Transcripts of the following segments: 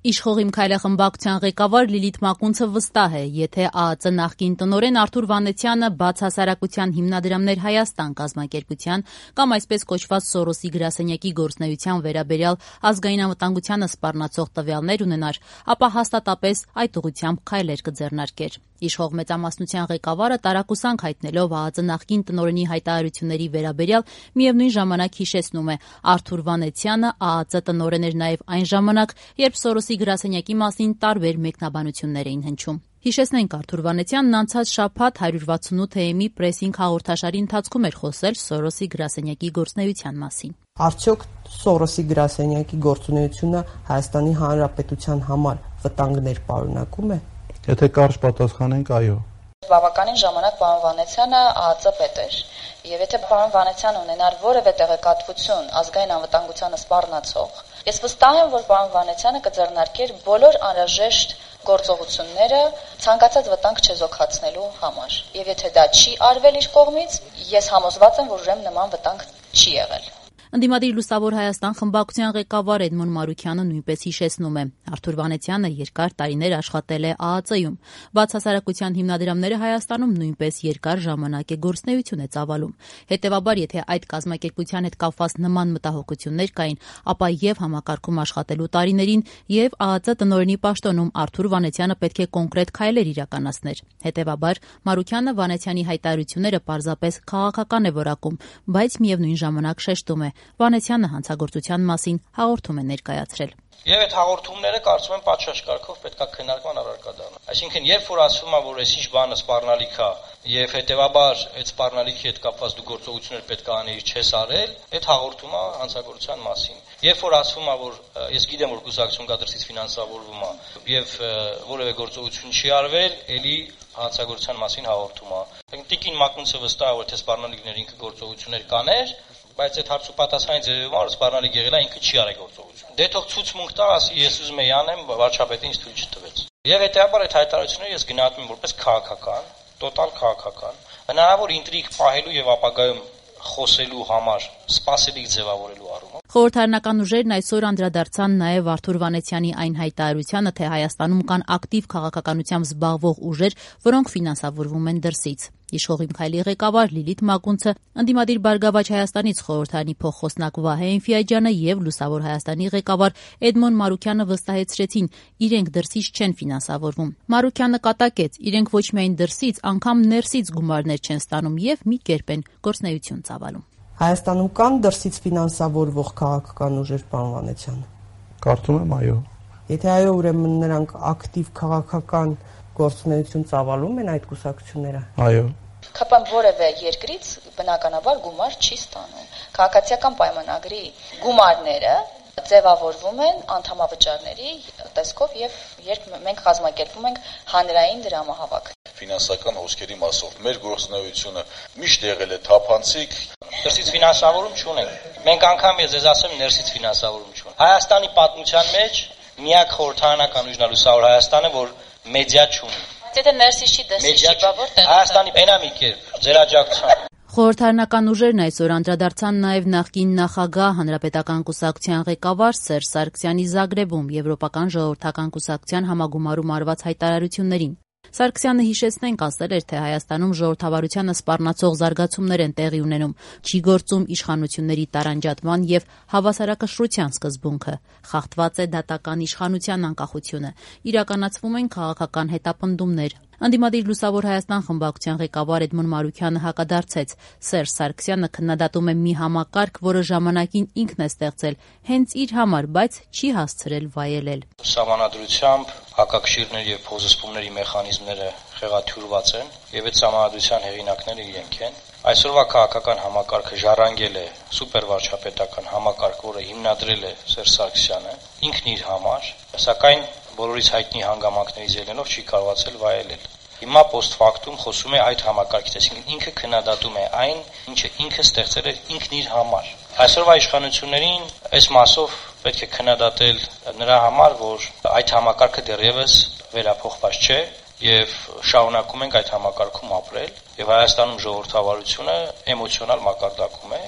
Իշխող Իմ Քայլը խմբակցության ղեկավար Լիլիթ Մակունցը վստահ է, եթե ԱԱԾ նախկին տնօրեն Արթուր Վանեցյանը բացահասարակության հիմնադրամներ Հայաստան կազմակերպության կամ այսպես կոչված Սորոսի գրասենյակի գործունեության վերաբերյալ ազգային անվտանգությանը սպառնացող տվյալներ ունենար, ապա հաստատապես այդ ուղղությամբ քայլեր կձեռնարկեր։ Իշխող մեծամասնության ղեկավարը տարակուսանք հայտնելով ԱԱԾ նախկին տնօրենի հայտարարությունների վերաբերյալ միևնույն ժամանակ հիշեցնում է Արթուր Վանեցյանը ԱԱԾ տնօրեն էր նաև այն ժամանակ, երբ Սորոսի գրասենյակի մասին տարբեր մեկնաբանություններ էին հնչում։ Հիշեցնենք, Արթուր Վանեցյանն անցած շաբաթ 168 AM-ի պրեսինգ հաղորդաշարի ընթացքում էր խոսել Սորոսի գրասենյակի գործունեության մասին։ Արդյոք Սորոսի գրասենյակի գործունեությունը Հայաստանի Հանրապետության համար վտանգներ պարունակում է։ Եթե կարճ պատասխանենք, այո։ Բավականին ժամանակ պարոն Վանեցյանը ԱԱԾ պետ էր, եւ եթե պարոն Վանեցյանը ունենար որևէ տեղեկատվություն ազգային անվտանգությանը սպառնացող, ես վստահ եմ, որ պարոն Վանեցյանը կձեռնարկեր բոլոր անհրաժեշտ գործողությունները ցանկացած վտանգ չեզոքացնելու համար։ Եվ եթե դա չի արվել իր կողմից, ես համոզված եմ, որ ուրեմն նման վտանգ չի եղել։ Ընդդիմադիր Լուսավոր Հայաստան խմբակցության ղեկավար Էդմոն Մարուքյանը նույնպես հիշեցնում է. Արթուր Վանեցյանը երկար տարիներ աշխատել է ԱԱԾ-ում։ Բացահասարակության հիմնադրամները Հայաստանում նույնպես երկար ժամանակ է գործունեություն է ծավալում։ Հետևաբար, եթե այդ կազմակերպության հետ կապված նման մտահոգություններ կային, ապա եւ համակարգում աշխատելու տարիներին եւ ԱԱԾ տնօրենի պաշտոնում Արթուր Վանեցյանը պետք է կոնկրետ քայլեր իրականացներ։ Հետևաբար, Մարուքյանը Վանեցյանի հայտարարությունները պարզապես քաղաքական է որակում, բայց միևնույն ժամանակ շեշտում է. Վանեցյանը հանցագործության մասին հաղորդում է ներկայացրել։ Եվ այդ հաղորդումները կարծում եմ պատշաճ կարգով պետք է քննարկման առարկա դառնան։ Այսինքն, երբ որ ասվում է, որ այսինչ բանը սպառնալիք է, եւ հետեւաբար այդ սպառնալիքի հետ կապված դու գործողություններ պետք է անեիր, չես արել, այդ հաղորդումը հանցագործության մասին։ Երբ որ ասվում է, որ ես գիտեմ, որ կուսակցություն կա դրսից ֆինանսավորվում է եւ որևէ գործողություն չի արվել, ելի հանցագործության մասին հաղորդում է։ Տիկին Մակունցը վստահ է, որ թե սպառնալիքներ ինքը գործողություններ կաներ, բայց այդ հարցու պատասխանի ձևով սպառնալիք եղել է ինքը չի արել գործողություն։ Դե թող ցուցմունք տա, ասի ես ուզում եմ անեմ, վարչապետին ինձ թույլ չտվեց։ Եվ հետեւաբար այդ հայտարարությունները ես գնահատում եմ որպես քաղաքական, տոտալ քաղաքական, հնարավոր ինտրիգ պահելու եւ ապագայում խոսելու համար սպասելիք ձևավորելու առումով։ Խորհրդարանական ուժերն այսօր անդրադարձան նաև Արթուր Վանեցյանի այն հայտարարությանը, թե Հայաստանում կան ակտիվ քաղաքականությամբ զբաղվող ուժեր, որոնք ֆինանսավորվում են դրսից։ Իշխող Իմ Քայլի ղեկավար Լիլիթ Մակունցը, ընդդիմադիր Բարգավաճ Հայաստանից խորհրդարանի փոխխոսնակ Վահե Էնֆիաջյանը եւ Լուսավոր Հայաստանի ղեկավար Էդմոն Մարուքյանը վստահեցրեցին, իրենք դրսից չեն ֆինանսավորվում։ Մարուքյանը կատակեց, իրենք ոչ միայն դրսից, անգամ ներսից գումարներ չեն ստանում եւ մի կերպ են գործունեություն ծավալում։ Հայաստանում կան դրսից ֆինանսավորվող քաղաքական ուժեր, պարոն Վանեցյան։ Կարծում եմ, այո։ Եթե այո, ուրեմն նրանք ակտիվ քաղաքական գործունեություն ծավալում են այդ կուսակցությունները։ Այո։ Քապան որևէ երկրից բնականաբար գումար չի ստանում։ Քաղաքացիական պայմանագրի գումարները ձևավորվում են անդամավճարների տեսքով եւ երբ մենք կազմակերպում ենք հանրային դրամահավաք։ Ֆինանսական հոսքերի մասով մեր գործունեությունը միշտ եղել է թափանցիկ։ Դրսից ֆինանսավորում չունենք։ Մենք անգամ ես ձեզ ասեմ ներսից ֆինանսավորում չունենք։ Հայաստանի պատմության մեջ միակ խորհրդարանական ուժն է Լուսավոր Հայաստանը, որ մեդիա չունի։ Եթե ներսից չի դրսից չի, բա որտեղ։ Հայաստանի բենամիկ է ձեր աջակցությամբ։ Խորհրդարանական ուժերն այսօր անդրադարձան նաև նախկին նախագահ Հանրապետական կուսակցության ղեկավար Սերժ Սարգսյանի Զագրեբում Եվրոպական ժողովրդական կուսակցության համագումարում արված հայտարարություններին։ Սարգսյանը հիշեցնենք ասել էր, թե Հայաստանում ժողովրդավարությանը սպառնացող զարգացումներ են տեղի ունենում, չի գործում իշխանությունների տարանջատման եւ հավասարակշռության սկզբունքը, խախտված է դատական իշխանության անկախությունը, իրականացվում են քաղաքական հետապնդումներ։ Ընդդիմադիր Լուսավոր Հայաստան խմբակցության ղեկավար Էդմոն Մարուքյանը հակադարձեց. Սերժ Սարգսյանը քննադատում է մի համակարգ, որը ժամանակին ինքն է ստեղծել, հենց իր համար, բայց չի հասցրել վայելել։ Սահմանադրությամբ հակակշիռներ եւ փոխզսպումների մեխանիզմները խեղաթյուրված են եւ այդ սահմանադրության հեղինակները իրենք են։ Այսօրվա քաղաքական համակարգը ժառանգել է սուպերվարչապետական համակարգ, որը հիմնադրել է Սերժ Սարգսյանը ինքն իր համար, սակայն բոլորից հայտնի հանգամանքներից ելնելով չի կարողացել վայելել։ Հիմա post factum խոսում է այդ համակարգից, այսինքն ինքը քննադատում է այն, ինչը ինքը ստեղծել է ինքն իր համար։ Այսօրվա իշխանություններին այս մասով պետք է քննադատել նրա համար, որ այդ համակարգը դեռևս վերափոխված չէ եւ շարունակում ենք այդ համակարգում ապրել եւ Հայաստանում ժողովրդավարությունը էմոցիոնալ մակարդակում է, որտեղ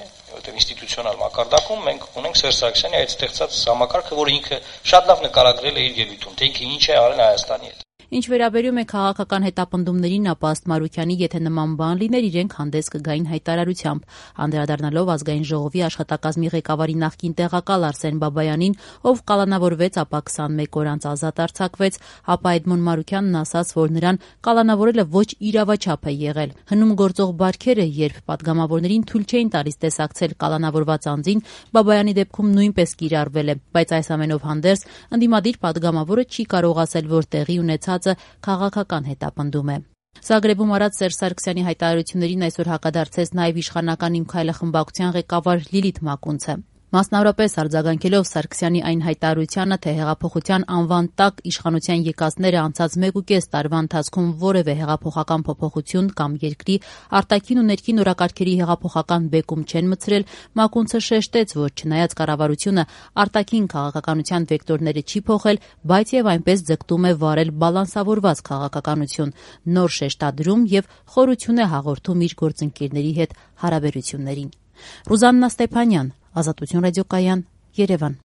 որովհետև ինստիտուցիոնալ մակարդակում մենք ունենք Սերժ Սարգսյանի այդ ստեղծած համակարգը, որը ինքը շատ լավ նկարագրել է իր ելույթում, թե ինքը ինչ է արել Հայաստանի հետ։ Ինչ վերաբերում է քաղաքական հետապնդումներին, ապա ըստ Մարուկյանի, եթե նման բան լիներ, իրենք հանդես կգային հայտարարությամբ։ Անդրադառնալով Ազգային ժողովի աշխատակազմի ղեկավարի նախկին տեղակալ Արսեն Բաբայանին, ով կալանավորվեց, ապա 21 օր անց ազատ արձակվեց, ապա Էդմոն Մարուկյանն ասաց, որ նրան կալանավորելը ոչ իրավաչափ է եղել։ Հնում գործող բարքերը, երբ պատգամավորներին թույլ չէին տալիս տեսակցել կալանավորված անձին, Բաբայանի դեպքում նույնպես կիրառվել է, բայց այս ամենով հանդերձ ընդդիմադիր պատգամավորը չի կարող ասել, որ տեղի ունեցած քաղաքական հետապնդում է։ Զագրեբում արած Սերժ Սարգսյանի հայտարարություններին այսօր հակադարձեց նաև իշխանական Իմ քայլը խմբակցության ղեկավար Լիլիթ Մակունցը։ Մասնավորապես արձագանքելով Սարգսյանի այն հայտարարությանը, թե հեղափոխության անվան տակ իշխանության եկածները անցած 1.5 տարվա ընթացքում որևէ հեղափոխական փոփոխություն կամ երկրի արտաքին ու ներքին օրակարգերի հեղափոխական բեկում չեն մցրել, Մակունցը շեշտեց, որ չնայած կառավարությունը արտաքին քաղաքականության վեկտորները չի փոխել, բայց եւ այնպես ձգտում է վարել բալանսավորված քաղաքականություն, նոր շեշտադրում եւ խորություն է հաղորդում իր գործընկերների հետ հարաբերություններին։ Ռուզաննա Ստեփանյան, Ազատություն ռադիոկայան, Երևան։